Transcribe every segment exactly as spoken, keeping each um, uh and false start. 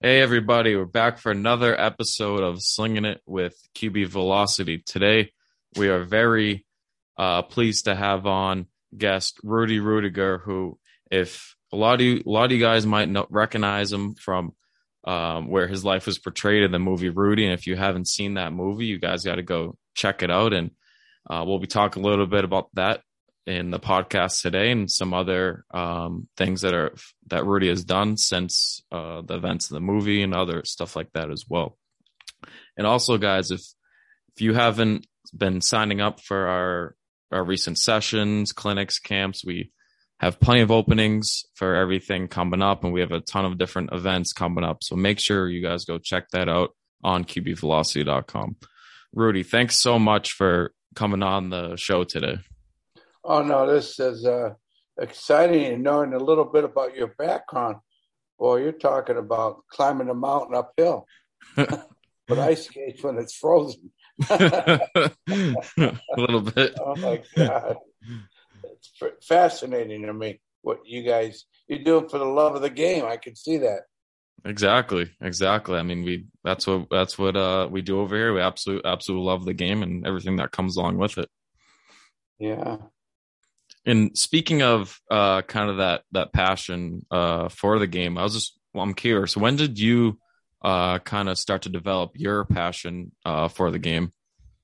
Hey everybody, we're back for another episode of Slinging It with Q B Velocity. Today, we are very uh, pleased to have on guest Rudy Rudiger, who, if a lot of you, a lot of you guys might not recognize him from um, where his life was portrayed in the movie Rudy, and if you haven't seen that movie, you guys got to go check it out. And uh, we'll be talking a little bit about that in the podcast today and some other um, things that are that Rudy has done since uh, the events of the movie and other stuff like that as well. And also, guys, if if you haven't been signing up for our our recent sessions, clinics, camps, we have plenty of openings for everything coming up, and we have a ton of different events coming up. So make sure you guys go check that out on Q B velocity dot com. Rudy, thanks so much for coming on the show today. Oh, no, this is uh, exciting and knowing a little bit about your background. Boy, you're talking about climbing a mountain uphill. But ice skates when it's frozen. A little bit. Oh, my God. It's fascinating to me what you guys, you're doing for the love of the game. I can see that. Exactly. Exactly. I mean, we, that's what, that's what uh, we do over here. We absolutely, absolutely love the game and everything that comes along with it. Yeah. And speaking of uh, kind of that that passion uh, for the game, I was just well, I'm curious. When did you uh, kind of start to develop your passion uh, for the game?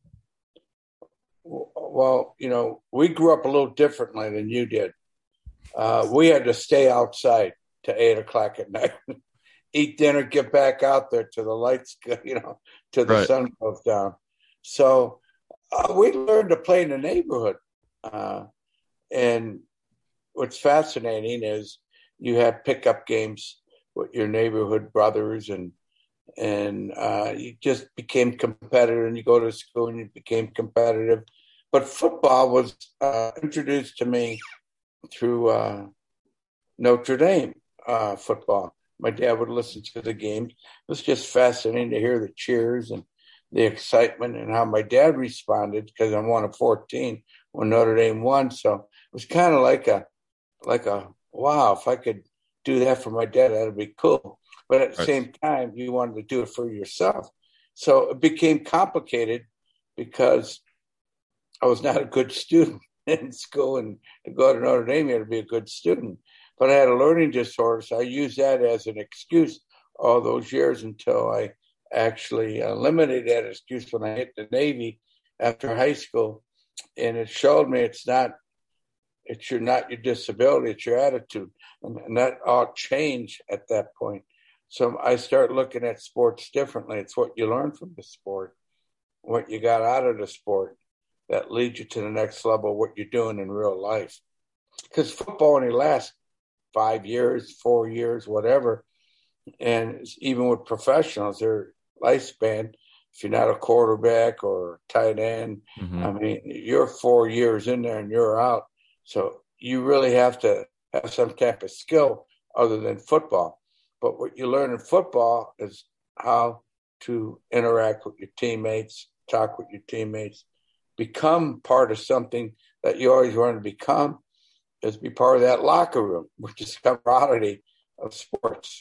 Well, you know, we grew up a little differently than you did. Uh, we had to stay outside to eight o'clock at night, eat dinner, get back out there to the lights, you know, to the Right. sun goes down. So uh, we learned to play in the neighborhood. Uh, And what's fascinating is you had pickup games with your neighborhood brothers, and and uh, you just became competitive. And you go to school and you became competitive. But football was uh, introduced to me through uh, Notre Dame uh, football. My dad would listen to the games. It was just fascinating to hear the cheers and the excitement and how my dad responded, because I'm one of fourteen when Notre Dame won. So it was kind of like a, like a, wow, if I could do that for my dad, that'd be cool. But at the Right. same time, you wanted to do it for yourself. So it became complicated because I was not a good student in school, and to go to Notre Dame, you had to be a good student. But I had a learning disorder, so I used that as an excuse all those years until I actually eliminated that excuse when I hit the Navy after high school. And it showed me it's not, it's your, not your disability, it's your attitude. And, and that all changed at that point. So I start looking at sports differently. It's what you learn from the sport, what you got out of the sport that leads you to the next level of what you're doing in real life. Because football only lasts five years, four years, whatever. And even with professionals, their lifespan, if you're not a quarterback or tight end, Mm-hmm. I mean, you're four years in there and you're out. So you really have to have some type of skill other than football. But what you learn in football is how to interact with your teammates, talk with your teammates, become part of something that you always want to become, is be part of that locker room, which is camaraderie of sports.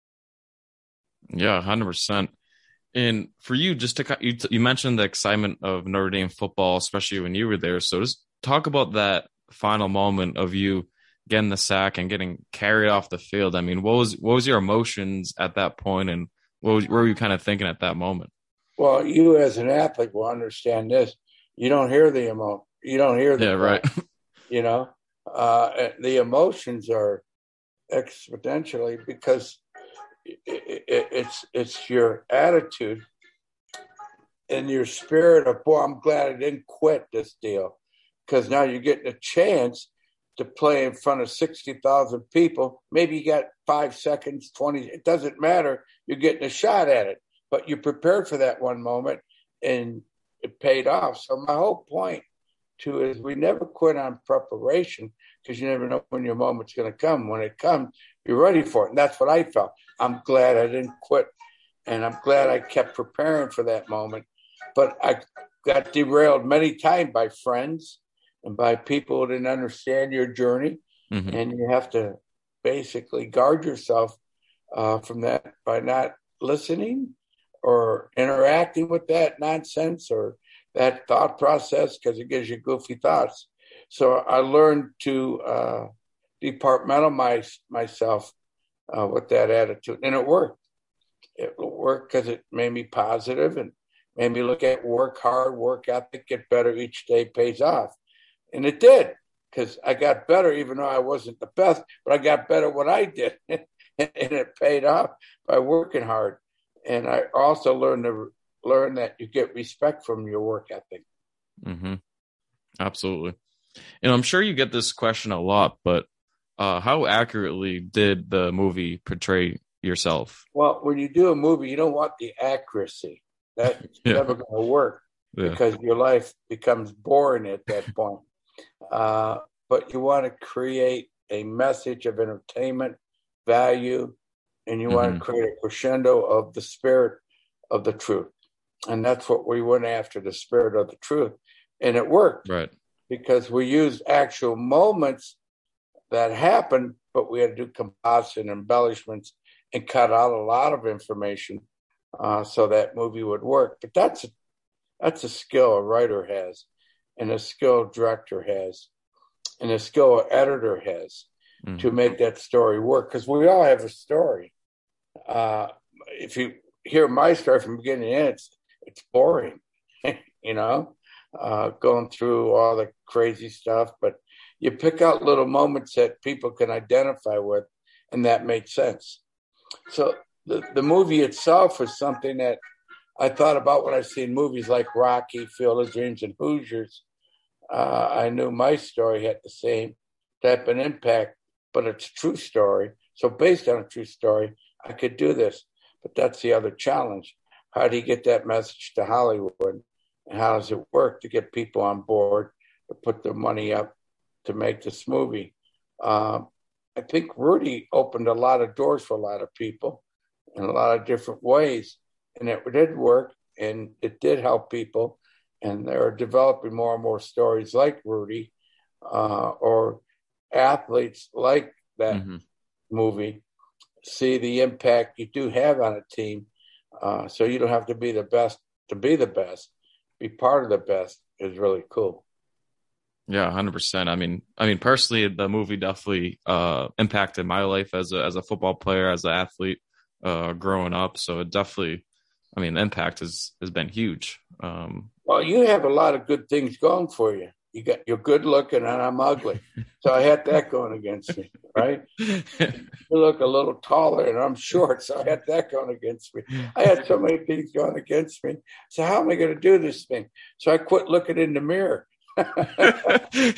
Yeah, one hundred percent. And for you, just to you, you mentioned the excitement of Notre Dame football, especially when you were there. So just talk about that final moment of you getting the sack and getting carried off the field. I mean, what was what was your emotions at that point, and what, was, what were you kind of thinking at that moment? Well, you as an athlete will understand this. You don't hear the emo. You don't hear the Yeah, crowd, right. you know, uh, the emotions are exponentially because it, it, it's it's your attitude and your spirit of, boy, I'm glad I didn't quit this deal, because now you're getting a chance to play in front of sixty thousand people. Maybe you got five seconds, twenty, it doesn't matter. You're getting a shot at it, but you prepared for that one moment and it paid off. So my whole point too is we never quit on preparation, because you never know when your moment's going to come. When it comes, you're ready for it. And that's what I felt. I'm glad I didn't quit, and I'm glad I kept preparing for that moment. But I got derailed many times by friends and by people who didn't understand your journey. Mm-hmm. And you have to basically guard yourself uh, from that by not listening or interacting with that nonsense or that thought process, because it gives you goofy thoughts. So I learned to uh, departmentalize myself uh, with that attitude, and it worked. It worked because it made me positive and made me look at work hard, work ethic, get better each day pays off. And it did, because I got better, even though I wasn't the best, but I got better what I did. And it paid off by working hard. And I also learned to learn that you get respect from your work ethic. Mm-hmm. Absolutely. And I'm sure you get this question a lot, but uh, how accurately did the movie portray yourself? Well, when you do a movie, you don't want the accuracy. That's yeah. never going to work yeah. because your life becomes boring at that point. Uh, but you want to create a message of entertainment, value, and you mm-hmm. want to create a crescendo of the spirit of the truth. And that's what we went after, the spirit of the truth. And it worked. Right. Because we used actual moments that happened, but we had to do composites and embellishments and cut out a lot of information uh, so that movie would work. But that's a, that's a skill a writer has, and a skill a director has, and a skill an editor has mm-hmm. to make that story work. Because we all have a story. Uh, if you hear my story from beginning to end, it's, it's boring, you know, uh, going through all the crazy stuff. But you pick out little moments that people can identify with, and that makes sense. So the, the movie itself was something that I thought about when I've seen movies like Rocky, Field of Dreams, and Hoosiers. Uh, I knew my story had the same type of impact, but it's a true story. So based on a true story, I could do this. But that's the other challenge. How do you get that message to Hollywood? And how does it work to get people on board to put their money up to make this movie? Uh, I think Rudy opened a lot of doors for a lot of people in a lot of different ways. And it did work, and it did help people. And they're developing more and more stories like Rudy uh, or athletes like that mm-hmm. movie. See the impact you do have on a team. Uh, so you don't have to be the best to be the best. Be part of the best is really cool. Yeah, one hundred percent. I mean, I mean, personally, the movie definitely uh, impacted my life as a as a football player, as an athlete, uh, growing up. So it definitely, I mean, the impact has has been huge. Um, well, you have a lot of good things going for you. You got you're good looking, and I'm ugly, so I had that going against me, right? You look a little taller, and I'm short, so I had that going against me. I had so many things going against me. So how am I going to do this thing? So I quit looking in the mirror. And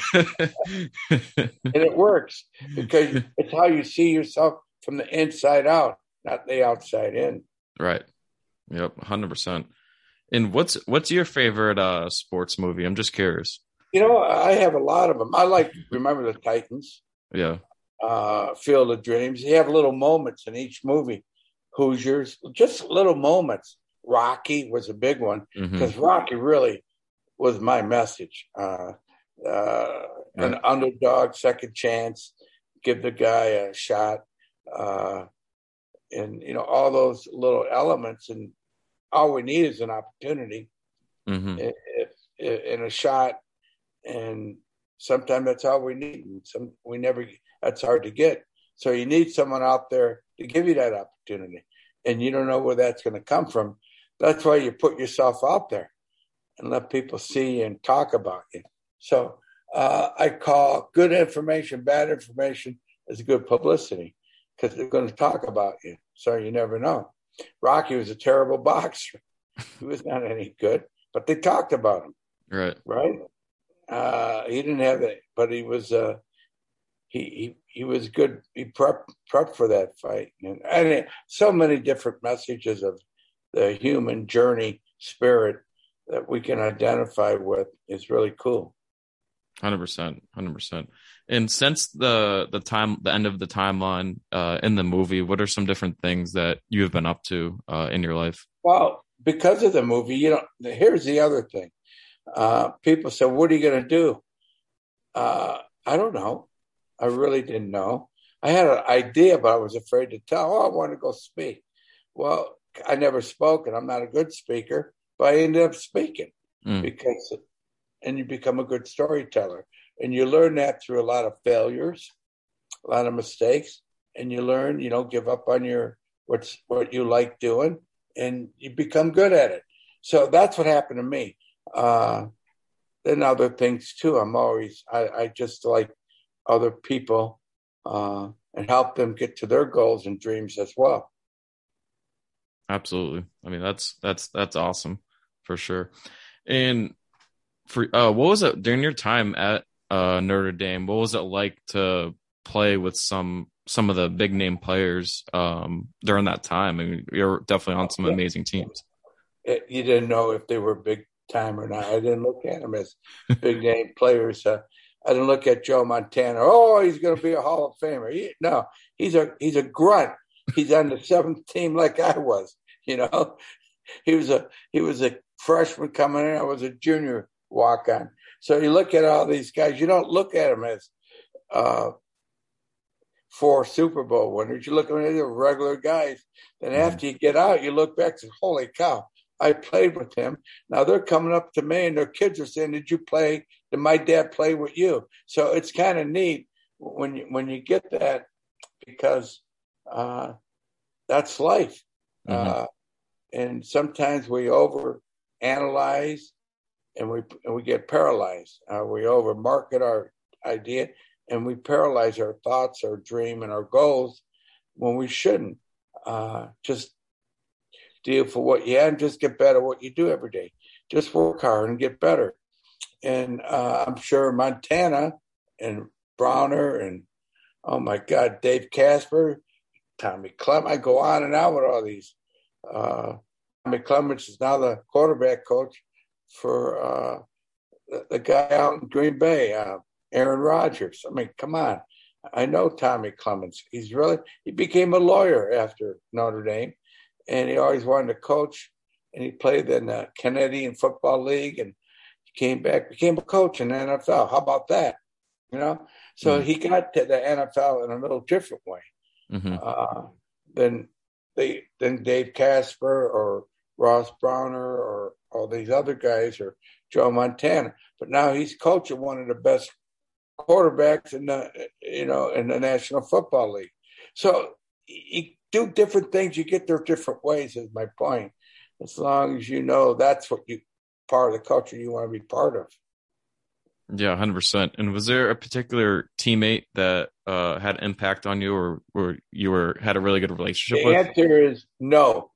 it works because it's how you see yourself from the inside out, not the outside in. Right. Yep. one hundred percent. And what's what's your favorite uh, sports movie? I'm just curious. You know, I have a lot of them. I like Remember the Titans. Yeah. Uh, Field of Dreams. You have little moments in each movie. Hoosiers, just little moments. Rocky was a big one because mm-hmm. Rocky really was my message. Uh, uh, right. An underdog, second chance, give the guy a shot. Uh, and, you know, all those little elements. And all we need is an opportunity mm-hmm. if, if, and a shot. And sometimes that's all we need. And some we never, that's hard to get. So you need someone out there to give you that opportunity. And you don't know where that's going to come from. That's why you put yourself out there and let people see and talk about you. So uh, I call good information, bad information is good publicity because they're going to talk about you. So you never know. Rocky was a terrible boxer. He was not any good, but they talked about him. Right. Right. Uh, he didn't have it, but he was uh, he, he he was good. He prepped prepped for that fight, and, and so many different messages of the human journey spirit that we can identify with is really cool. Hundred percent, hundred percent. And since the the time, the end of the timeline uh, in the movie, what are some different things that you have been up to uh, in your life? Well, because of the movie, you know, here's the other thing. Uh, people said, what are you going to do? Uh, I don't know. I really didn't know. I had an idea, but I was afraid to tell. Oh, I want to go speak. Well, I never spoke, and I'm not a good speaker, but I ended up speaking Mm. because, and you become a good storyteller. And you learn that through a lot of failures, a lot of mistakes, and you learn, you know, give up on your what's what you like doing, and you become good at it. So that's what happened to me. Uh, then other things too. I'm always I, I just like other people uh, and help them get to their goals and dreams as well. Absolutely. I mean, that's that's that's awesome for sure. And for uh, what was it during your time at uh, Notre Dame? What was it like to play with some some of the big name players um, during that time? I mean, you're definitely on some amazing teams. It, you didn't know if they were big time or not. I didn't look at them as big name players. Uh, I didn't look at Joe Montana. Oh, he's going to be a Hall of Famer. He, no, he's a he's a grunt. He's on the seventh team like I was. You know, he was a he was a freshman coming in. I was a junior walk on. So you look at all these guys. You don't look at them as uh, four Super Bowl winners. You look at them as regular guys. Then mm-hmm. after you get out, you look back and say, "Holy cow! I played with him." Now they're coming up to me and their kids are saying, "Did you play? Did my dad play with you?" So it's kind of neat when you when you get that because uh, that's life. Mm-hmm. Uh, and sometimes we over analyze and we and we get paralyzed. Uh, we over market our idea and we paralyze our thoughts, our dream, and our goals when we shouldn't. Uh, just deal for what you have and just get better at what you do every day. Just work hard and get better. And uh, I'm sure Montana and Browner and, oh my God, Dave Casper, Tommy Clement, I go on and on with all these. Uh, Tommy Clements is now the quarterback coach for uh, the, the guy out in Green Bay, uh, Aaron Rodgers. I mean, come on. I know Tommy Clements. He's really, he became a lawyer after Notre Dame. And he always wanted to coach, and he played in the Canadian Football League, and he came back, became a coach in the N F L. How about that? You know, so mm-hmm. he got to the N F L in a little different way mm-hmm. uh, than they than Dave Casper or Ross Browner or all these other guys or Joe Montana. But now he's coaching one of the best quarterbacks in the you know in the National Football League. So he do different things, you get there different ways, is my point. As long as you know that's what you part of the culture you want to be part of. Yeah, one hundred percent. And was there a particular teammate that uh, had impact on you or, or you were had a really good relationship the with? The answer is no.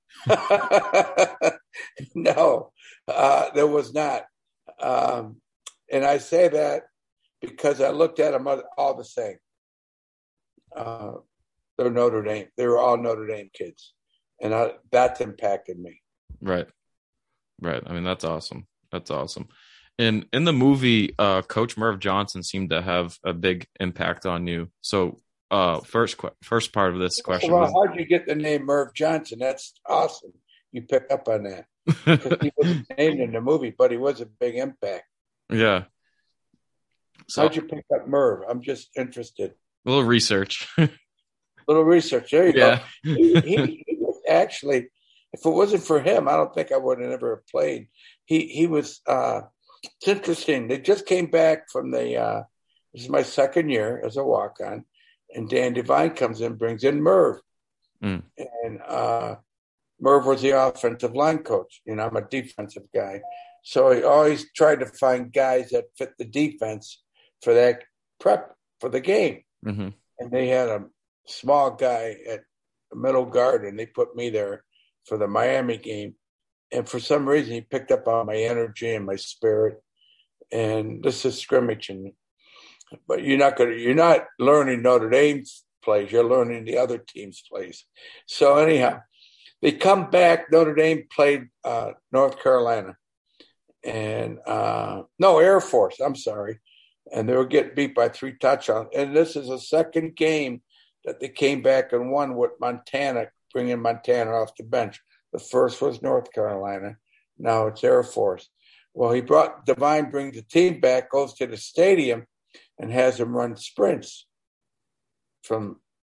no, uh, there was not. Um, and I say that because I looked at them all the same. Uh, They're Notre Dame. They were all Notre Dame kids. And I, that's impacted me. Right. Right. I mean, that's awesome. That's awesome. And in the movie, uh, Coach Merv Johnson seemed to have a big impact on you. So uh, first first part of this question well, was... How did you get the name Merv Johnson? That's awesome. You pick up on that. Because he wasn't named in the movie, but he was a big impact. Yeah. So, how'd you pick up Merv? I'm just interested. A little research. little research. There you yeah. go. He, he, he was actually, if it wasn't for him, I don't think I would have never played. He he was. Uh, it's interesting. They just came back from the. Uh, this is my second year as a walk-on, and Dan Devine comes in, brings in Merv, mm. and uh, Merv was the offensive line coach. You know, I'm a defensive guy, so he always tried to find guys that fit the defense for that prep for the game, mm-hmm. and they had a small guy at middle guard, and they put me there for the Miami game. And for some reason, he picked up on my energy and my spirit. And this is scrimmaging, but you're not going to, you're not learning Notre Dame's plays. You're learning the other team's plays. So anyhow, they come back. Notre Dame played uh, North Carolina, and uh, no Air Force. I'm sorry, and they were getting beat by three touchdowns. And this is a second game that they came back and won with Montana, bringing Montana off the bench. The first was North Carolina. Now it's Air Force. Well, he brought Devine, brings the team back, goes to the stadium, and has them run sprints from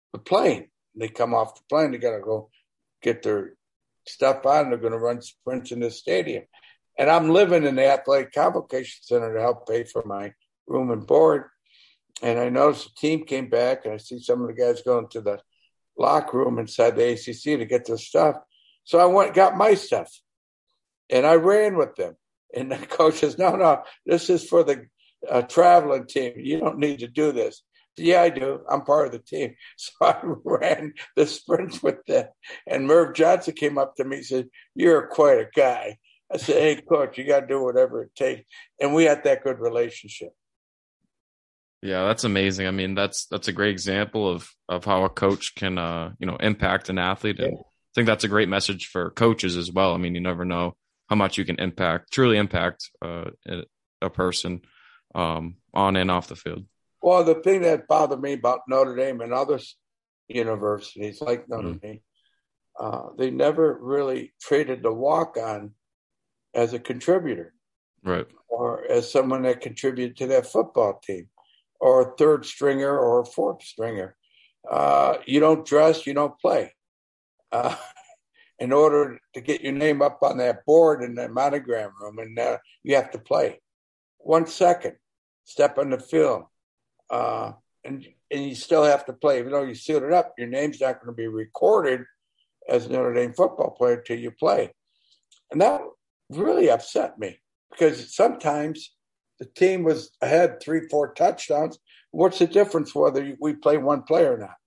the plane. They come off the plane, they got to go get their stuff on, and they're going to run sprints in the stadium. And I'm living in the Athletic Convocation Center to help pay for my room and board. And I noticed the team came back, and I see some of the guys going to the locker room inside the A C C to get their stuff. So I went got my stuff, and I ran with them. And the coach says, no, no, this is for the uh, traveling team. You don't need to do this. Yeah, I do. I'm part of the team. So I ran the sprints with them. And Merv Johnson came up to me and said, you're quite a guy. I said, hey, coach, you got to do whatever it takes. And we had that good relationship. Yeah, that's amazing. I mean, that's that's a great example of of how a coach can, uh, you know, impact an athlete. And Yeah. I think that's a great message for coaches as well. I mean, you never know how much you can impact, truly impact uh, a person um, on and off the field. Well, the thing that bothered me about Notre Dame and other universities like Notre Mm. Dame, uh, they never really treated the walk-on as a contributor Right. or as someone that contributed to that football team or a third stringer or a fourth stringer. Uh, you don't dress, you don't play. Uh, in order to get your name up on that board in the monogram room, and uh, you have to play. One second, step on the field. Uh, and and you still have to play. Even though you suit it up, your name's not going to be recorded as a Notre Dame football player until you play. And that really upset me because sometimes the team was ahead three, four touchdowns. What's the difference whether we play one play or not?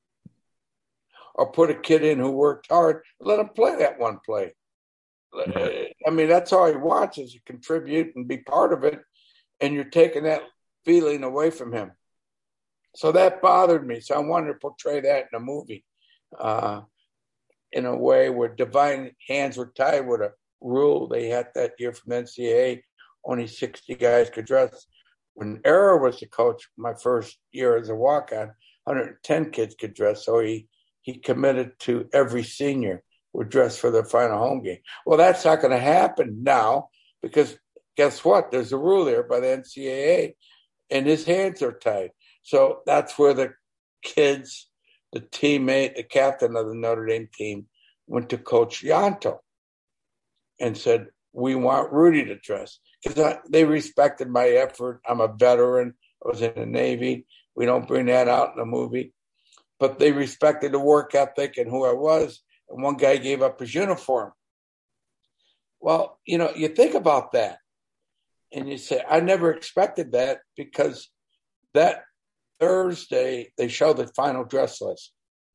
Or put a kid in who worked hard, let him play that one play. Right. I mean, that's all he wants is to contribute and be part of it. And you're taking that feeling away from him. So that bothered me. So I wanted to portray that in a movie uh, in a way where divine hands were tied with a rule they had that year from N C double A. Only sixty guys could dress. When Era was the coach, my first year as a walk-on, one hundred ten kids could dress. So he, he committed to every senior would dress for their final home game. Well, that's not going to happen now because guess what? There's a rule there by the N C double A. And his hands are tied. So that's where the kids, the teammate, the captain of the Notre Dame team went to Coach Yanto and said, we want Rudy to dress. Because they respected my effort. I'm a veteran. I was in the Navy. We don't bring that out in the movie. But they respected the work ethic and who I was. And one guy gave up his uniform. Well, you know, you think about that. And you say, I never expected that because that Thursday, they showed the final dress list.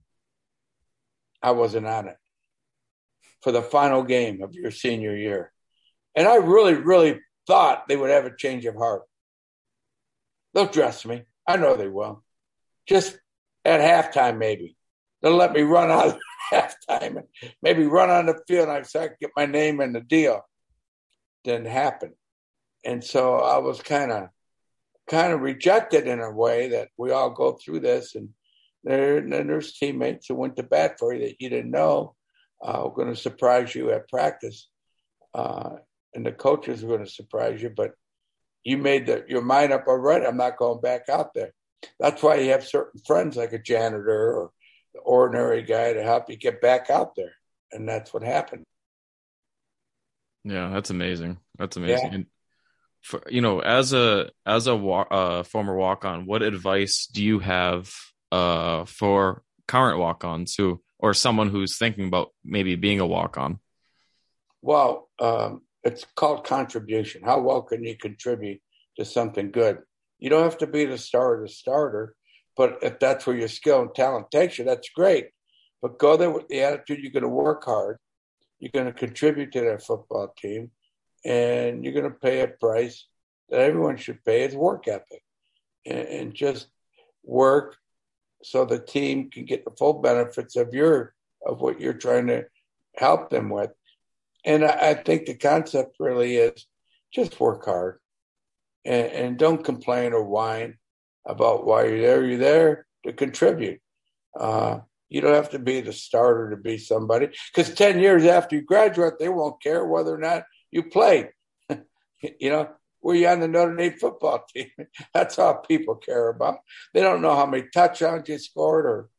I wasn't on it for the final game of your senior year. And I really, really thought they would have a change of heart. They'll dress me. I know they will. Just at halftime, maybe. They'll let me run out at halftime and maybe run on the field and I so I could get my name in the deal. Didn't happen. And so I was kind of kind of rejected in a way that we all go through this. And there, then there's teammates who went to bat for you that you didn't know uh, were going to surprise you at practice. Uh, and the coaches were going to surprise you. But you made the, your mind up already. I'm not going back out there. That's why you have certain friends like a janitor or the ordinary guy to help you get back out there. And that's what happened. Yeah, that's amazing. That's amazing. Yeah. And for, you know, as a as a wa- uh, former walk-on, what advice do you have uh, for current walk-ons who, or someone who's thinking about maybe being a walk-on? Well, um, it's called contribution. How well can you contribute to something good? You don't have to be the star of the starter, but if that's where your skill and talent takes you, that's great. But go there with the attitude you're going to work hard, you're going to contribute to that football team, and you're going to pay a price that everyone should pay is work ethic. And, and just work so the team can get the full benefits of your of what you're trying to help them with. And I, I think the concept really is just work hard and, and don't complain or whine about why you're there. You're there to contribute. Uh, you don't have to be the starter to be somebody because ten years after you graduate, they won't care whether or not you played. You know, were you on the Notre Dame football team? That's all people care about. They don't know how many touchdowns you scored or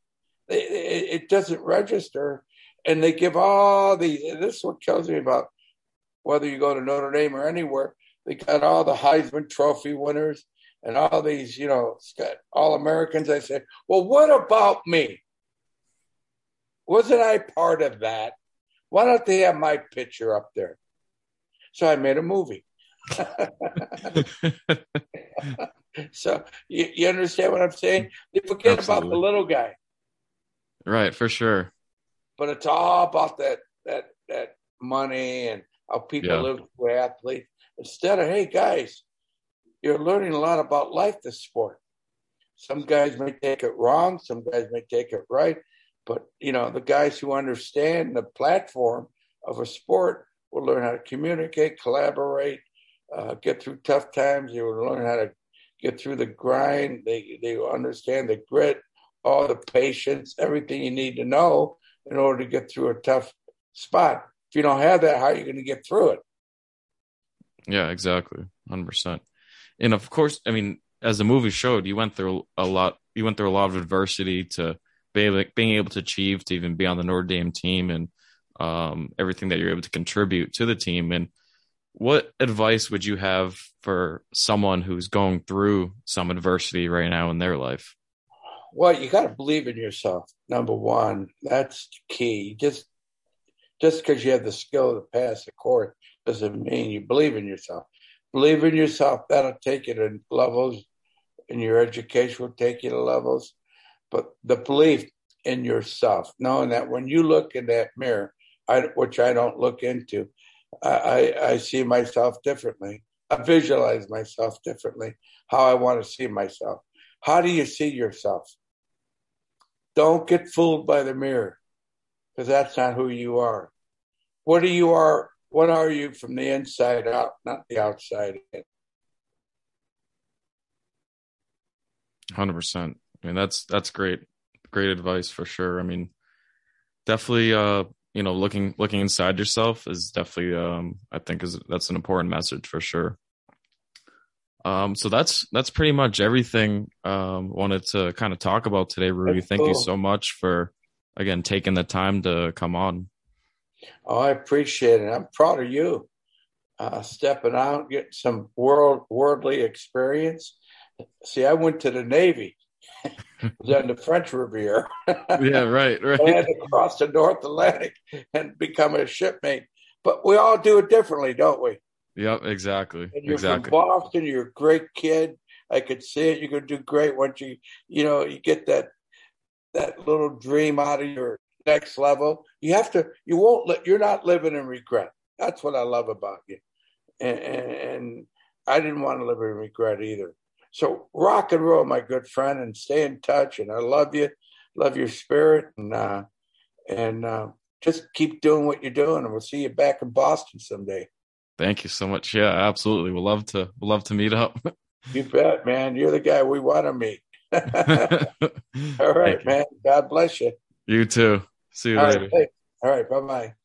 It, it, it doesn't register. And they give all these, this is what kills me about whether you go to Notre Dame or anywhere, they got all the Heisman Trophy winners and all these, you know, all Americans. I said, well, what about me? Wasn't I part of that? Why don't they have my picture up there? So I made a movie. So you, you understand what I'm saying? They forget Absolutely. About the little guy. Right, for sure. But it's all about that that that money and how people yeah. live with athletes. Instead of, hey, guys, you're learning a lot about life, this sport. Some guys may take it wrong. Some guys may take it right. But, you know, the guys who understand the platform of a sport will learn how to communicate, collaborate, uh, get through tough times. They will learn how to get through the grind. They they will understand the grit, all the patience, everything you need to know in order to get through a tough spot. If you don't have that, how are you going to get through it? Yeah, exactly. one hundred percent. And of course, I mean, as the movie showed, you went through a lot, you went through a lot of adversity to be able, being able to achieve, to even be on the Notre Dame team and um, everything that you're able to contribute to the team. And what advice would you have for someone who's going through some adversity right now in their life? Well, you got to believe in yourself. Number one, that's the key. Just just because you have the skill to pass the course doesn't mean you believe in yourself. Believe in yourself. That'll take you to levels, and your education will take you to levels. But the belief in yourself, knowing that when you look in that mirror, I, which I don't look into, I, I, I see myself differently. I visualize myself differently, how I want to see myself. How do you see yourself? Don't get fooled by the mirror, because that's not who you are. What are you are? What are you from the inside out, not the outside in? one hundred percent. I mean, that's that's great, great advice for sure. I mean, definitely, uh, you know, looking looking inside yourself is definitely, um, I think, is that's an important message for sure. Um, so that's that's pretty much everything um, wanted to kind of talk about today, Rudy. That's Thank cool. you so much for, again, taking the time to come on. Oh, I appreciate it. I'm proud of you, uh, stepping out, getting some world worldly experience. See, I went to the Navy. Was on the French Riviera. Yeah, right, right. I had to cross the North Atlantic and become a shipmate. But we all do it differently, don't we? Yep, exactly. And you're exactly. from Boston. You're a great kid. I could see it. You're going to do great once you, you know, you get that that little dream out of your next level. You have to. You won't. Let, you're not living in regret. That's what I love about you. And, and, and I didn't want to live in regret either. So rock and roll, my good friend, and stay in touch. And I love you, love your spirit, and uh, and uh, just keep doing what you're doing. And we'll see you back in Boston someday. Thank you so much. Yeah, absolutely. We'll love to. We'll love to meet up. You bet, man. You're the guy we want to meet. All right, man. God bless you. You too. See you All later. Right. All right. Bye bye.